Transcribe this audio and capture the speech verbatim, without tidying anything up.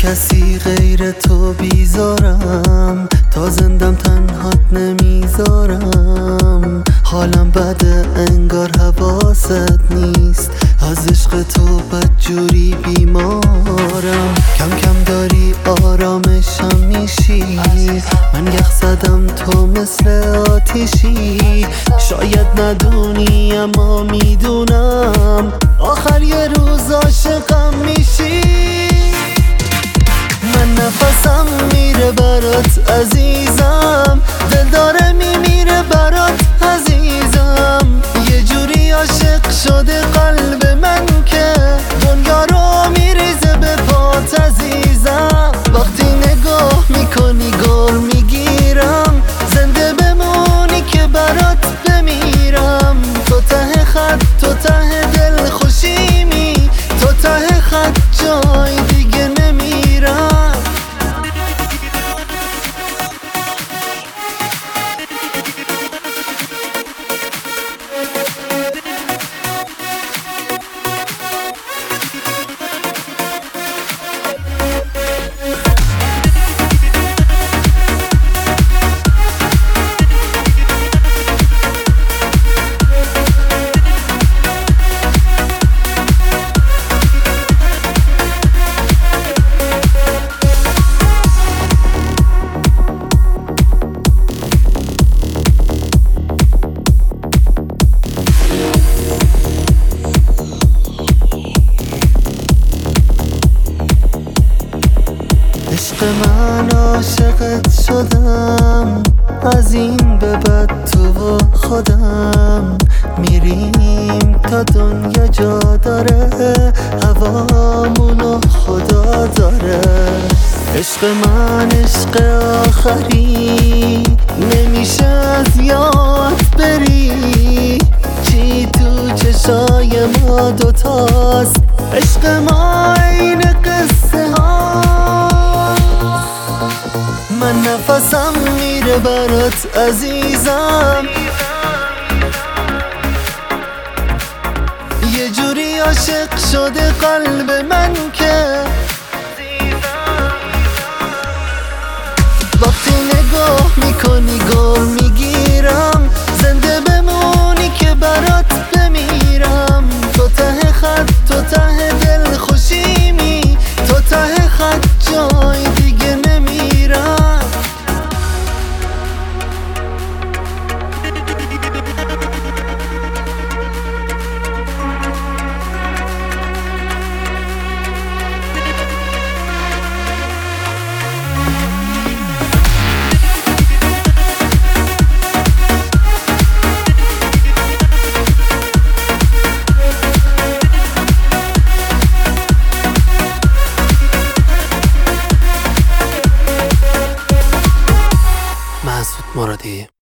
کسی غیر تو بیزارم، تا زندم تنهات نمیذارم. حالم بده انگار حواست نیست، از عشق تو بدجوری بیمارم. کم کم داری آرامشم میشی، من یخ زدم تو مثل آتیشی. شاید ندونی اما میدونم، آخر یه روز عاشقم میشی. من نفسم میره برات عزیزم، دل داره میمیره برات عزیزم. یه جوری عاشق شده قلب من که دنیا رو میریزه به پات عزیزم. وقتی نگاه میکنی گر میگیرم، زنده بمونی که برات بمیرم. تو ته خط تو ته دل خوشیمی، تو ته خط جای دیگه نمیرم. عشق من عاشقت شدم، از این به بعد تو و خودم میریم تا دنیا جا داره، هوامونو خدا داره. عشق من عشق آخری، نمیشه از یاد بری. چی تو چشای ما دوتاست، عشق ما این قصه ها. من نفسم میره برات عزیزم، یه جوری عاشق شده قلب من که وقتی نگاه میکنی گر میگیرم.